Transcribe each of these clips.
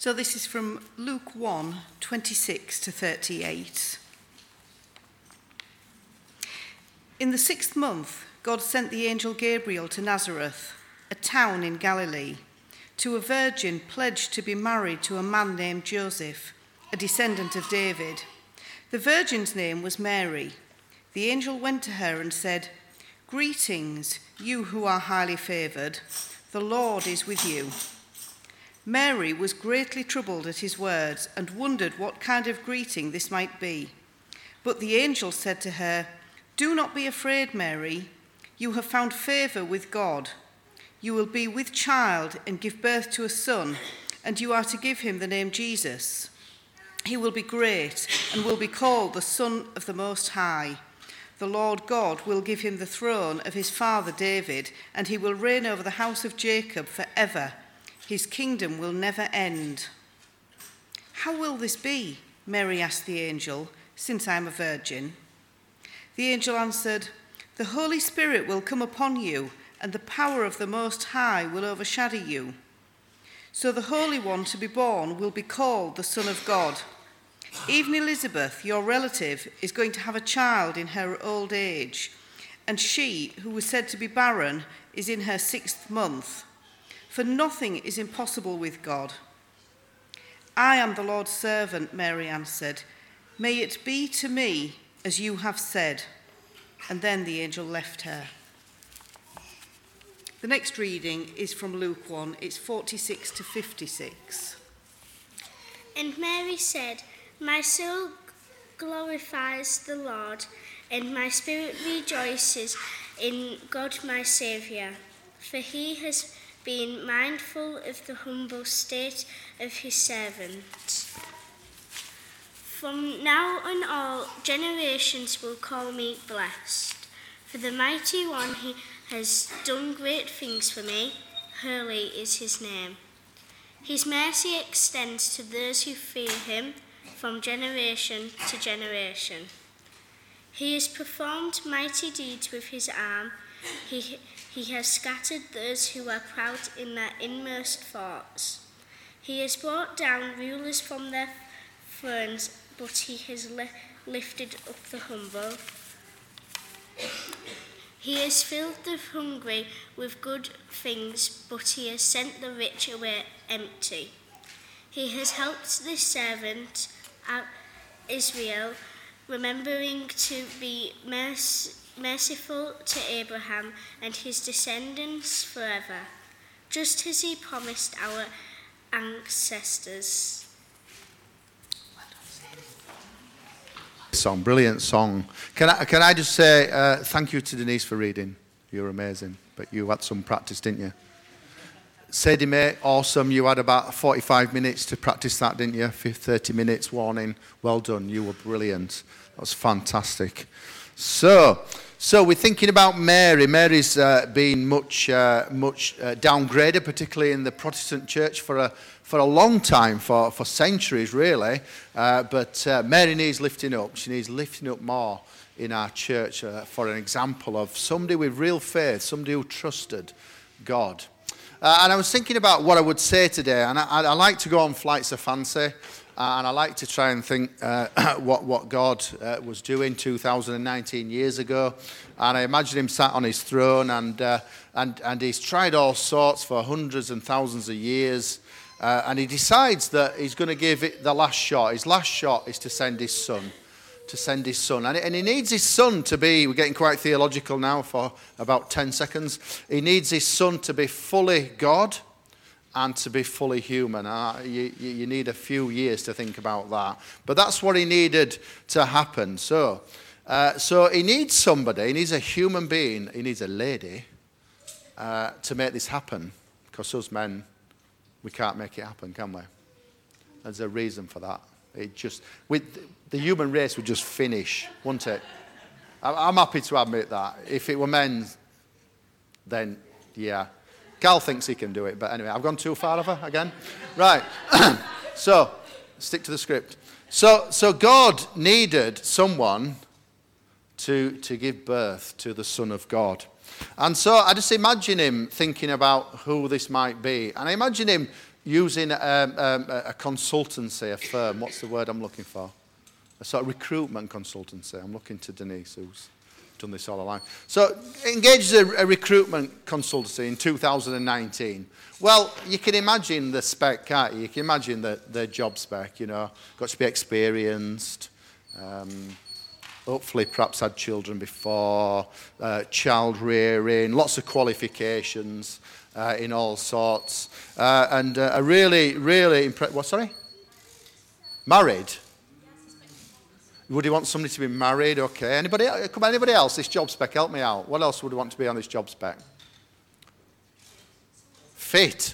So this is from Luke 1, 26 to 38. In the 6th month, God sent the angel Gabriel to Nazareth, a town in Galilee, to a virgin pledged to be married to a man named Joseph, a descendant of David. The virgin's name was Mary. The angel went to her and said, "Greetings, you who are highly favoured. The Lord is with you." Mary was greatly troubled at his words and wondered what kind of greeting this might be. But the angel said to her, "Do not be afraid, Mary. You have found favour with God. You will be with child and give birth to a son, and you are to give him the name Jesus. He will be great and will be called the Son of the Most High. The Lord God will give him the throne of his father David, and he will reign over the house of Jacob forever. His kingdom will never end." "How will this be?" Mary asked the angel, "since I am a virgin?" The angel answered, "The Holy Spirit will come upon you, and the power of the Most High will overshadow you. So the Holy One to be born will be called the Son of God. Even Elizabeth, your relative, is going to have a child in her old age, and she, who was said to be barren, is in her 6th month. For nothing is impossible with God." "I am the Lord's servant," Mary answered. "May it be to me as you have said." And then the angel left her. The next reading is from Luke 1. It's 46 to 56. And Mary said, "My soul glorifies the Lord, and my spirit rejoices in God my Saviour, for he has been mindful of the humble state of his servant. From now on all generations will call me blessed, for the mighty one he has done great things for me. Holy is his name. His mercy extends to those who fear him from generation to generation. He has performed mighty deeds with his arm. He has scattered those who are proud in their inmost thoughts. He has brought down rulers from their thrones, but he has lifted up the humble. He has filled the hungry with good things, but he has sent the rich away empty. He has helped this servant, Israel, remembering to be merciful to Abraham and his descendants forever, just as he promised our ancestors." Brilliant song. Can I just say thank you to Denise for reading. You're amazing. But you had some practice, didn't you? Sadie May, awesome. You had about 45 minutes to practice that, didn't you? 30 minutes warning. Well done. You were brilliant. That was fantastic. So we're thinking about Mary. Mary's been much downgraded, particularly in the Protestant church for a long time, for centuries really. But Mary needs lifting up. She needs lifting up more in our church for an example of somebody with real faith, somebody who trusted God. And I was thinking about what I would say today, and I like to go on flights of fancy. And I like to try and think what God was doing 2019 years ago. And I imagine him sat on his throne, and he's tried all sorts for hundreds and thousands of years. And he decides that he's going to give it the last shot. His last shot is to send his son. And he needs his son to be, we're getting quite theological now for about 10 seconds. He needs his son to be fully God and to be fully human. You need a few years to think about that. But that's what he needed to happen. So he needs somebody, he needs a human being, he needs a lady to make this happen. Because us men, we can't make it happen, can we? There's a reason for that. The human race would just finish, wouldn't it? I'm happy to admit that. If it were men, then yeah. Cal thinks he can do it, but anyway, I've gone too far over again. Right. So, stick to the script. So God needed someone to give birth to the Son of God. And so I just imagine him thinking about who this might be. And I imagine him, using a consultancy, a firm. What's the word I'm looking for? A sort of recruitment consultancy. I'm looking to Denise, who's done this all along. So engaged a recruitment consultancy in 2019. Well, you can imagine the spec, can't you? You can imagine the job spec, you know. Got to be experienced. Hopefully perhaps had children before. Child rearing. Lots of qualifications in all sorts. And a really, really what, sorry? Married? Would you want somebody to be married? Okay. Anybody else? This job spec, help me out. What else would you want to be on this job spec? Fit.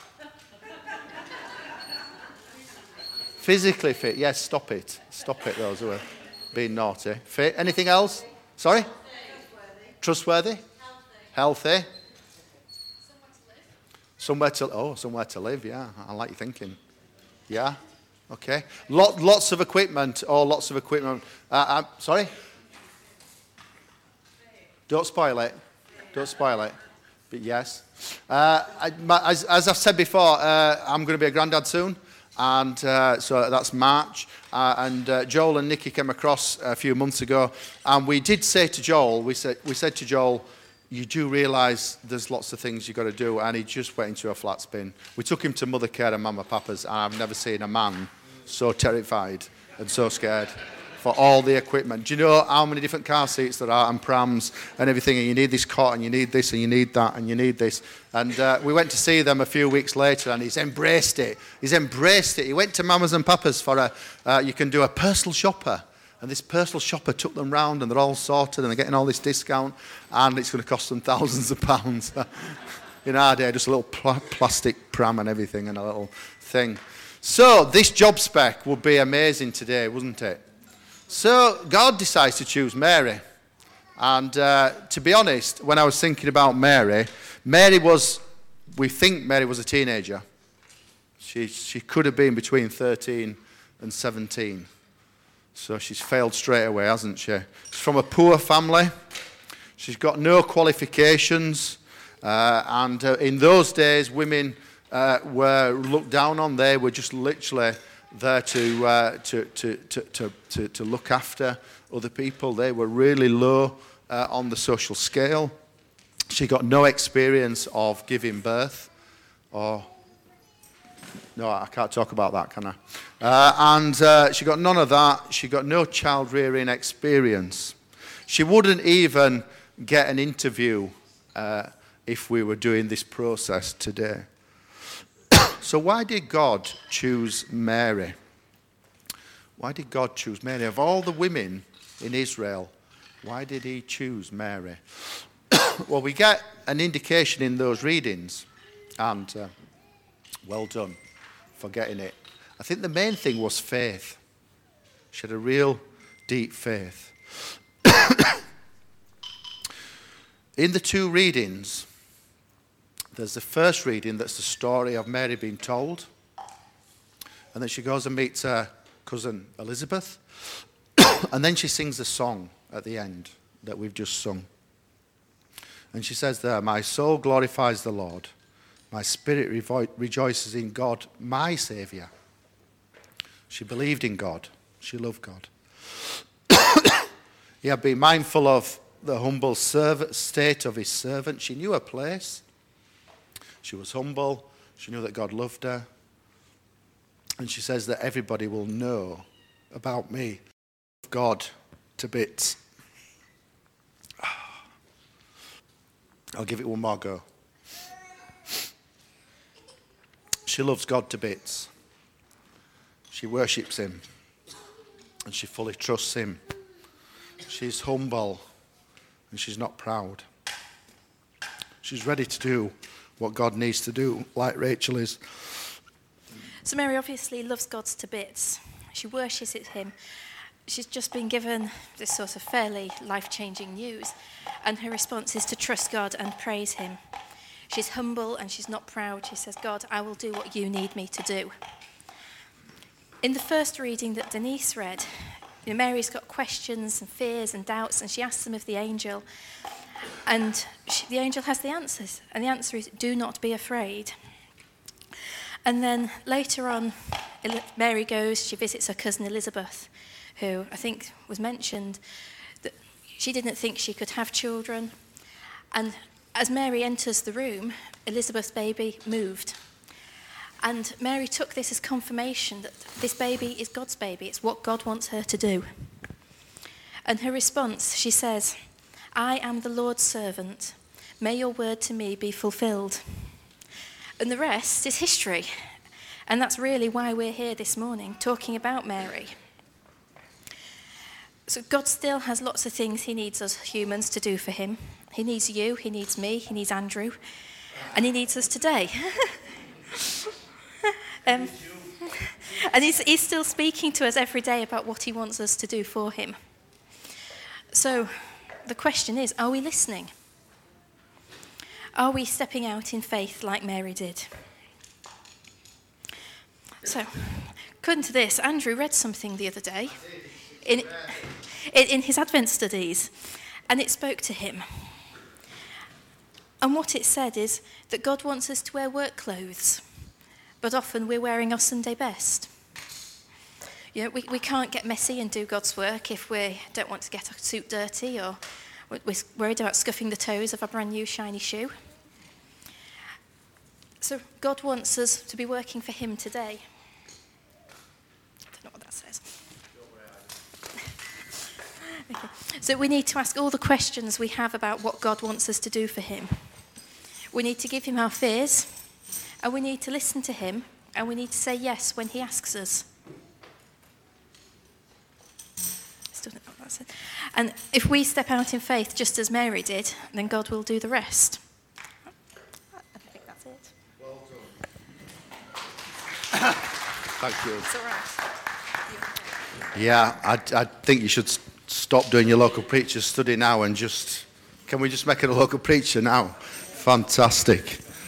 Physically fit. Yes, stop it. Stop it, those who are being naughty. Fit. Anything else? Sorry? Trustworthy. Healthy. Somewhere to live, yeah. I like your thinking. Yeah. Okay. Lots of equipment. Lots of equipment. Sorry? Don't spoil it. Don't spoil it. But yes. As I've said before, I'm going to be a granddad soon. And so that's March. And Joel and Nikki came across a few months ago. And we did say to Joel, we said to Joel, you do realise there's lots of things you've got to do, and he just went into a flat spin. We took him to Mother Care and Mama Papa's, and I've never seen a man so terrified and so scared for all the equipment. Do you know how many different car seats there are and prams and everything, and you need this cot, and you need this, and you need that, and you need this. And we went to see them a few weeks later, and he's embraced it. He's embraced it. He went to Mamas and Papa's for you can do a personal shopper. And this personal shopper took them round, and they're all sorted, and they're getting all this discount, and it's going to cost them thousands of pounds. In our day, just a little plastic pram and everything, and a little thing. So this job spec would be amazing today, wouldn't it? So God decides to choose Mary. And to be honest, when I was thinking about Mary we think Mary was a teenager. She could have been between 13 and 17. So she's failed straight away, hasn't she? She's from a poor family. She's got no qualifications. And in those days, women were looked down on. They were just literally there to look after other people. They were really low on the social scale. She got no experience of giving birth. No, I can't talk about that, can I? And she got none of that. She got no child rearing experience. She wouldn't even get an interview if we were doing this process today. So why did God choose Mary? Why did God choose Mary? Of all the women in Israel, why did he choose Mary? Well, we get an indication in those readings, and well done for getting it. I think the main thing was faith. She had a real deep faith. In the two readings, there's the first reading that's the story of Mary being told. And then she goes and meets her cousin Elizabeth. And then she sings the song at the end that we've just sung. And she says there, my soul glorifies the Lord. My spirit rejoices in God, my Saviour. She believed in God. She loved God. He had been mindful of the humble state of his servant. She knew her place. She was humble. She knew that God loved her. And she says that everybody will know about me. God to bits. I'll give it one more go. She loves God to bits. She worships him. And she fully trusts him. She's humble. And she's not proud. She's ready to do what God needs to do, like Rachel is. So Mary obviously loves God to bits. She worships him. She's just been given this sort of fairly life-changing news, and her response is to trust God and praise him. She's humble and she's not proud. She says, God, I will do what you need me to do. In the first reading that Denise read, Mary's got questions and fears and doubts, and she asks them of the angel. And the angel has the answers. And the answer is, do not be afraid. And then later on, Mary goes, she visits her cousin Elizabeth, who I think was mentioned that she didn't think she could have children. And as Mary enters the room, Elizabeth's baby moved. And Mary took this as confirmation that this baby is God's baby. It's what God wants her to do. And her response, she says, "I am the Lord's servant. May your word to me be fulfilled." And the rest is history. And that's really why we're here this morning, talking about Mary. So God still has lots of things he needs us humans to do for him. He needs you, he needs me, he needs Andrew, and he needs us today. And he's still speaking to us every day about what he wants us to do for him. So the question is, are we listening? Are we stepping out in faith like Mary did? So, according to this, Andrew read something the other day in his Advent studies, and it spoke to him. And what it said is that God wants us to wear work clothes, but often we're wearing our Sunday best. You know, we can't get messy and do God's work if we don't want to get our suit dirty, or we're worried about scuffing the toes of a brand new shiny shoe. So God wants us to be working for him today. I don't know what that says. Okay. So we need to ask all the questions we have about what God wants us to do for him. We need to give him our fears, and we need to listen to him, and we need to say yes when he asks us. Still don't know what that says. And if we step out in faith just as Mary did, then God will do the rest. I think that's it. Well done. Thank you. It's all right. Yeah, I think you should stop doing your local preacher study now and can we just make it a local preacher now? Fantastic.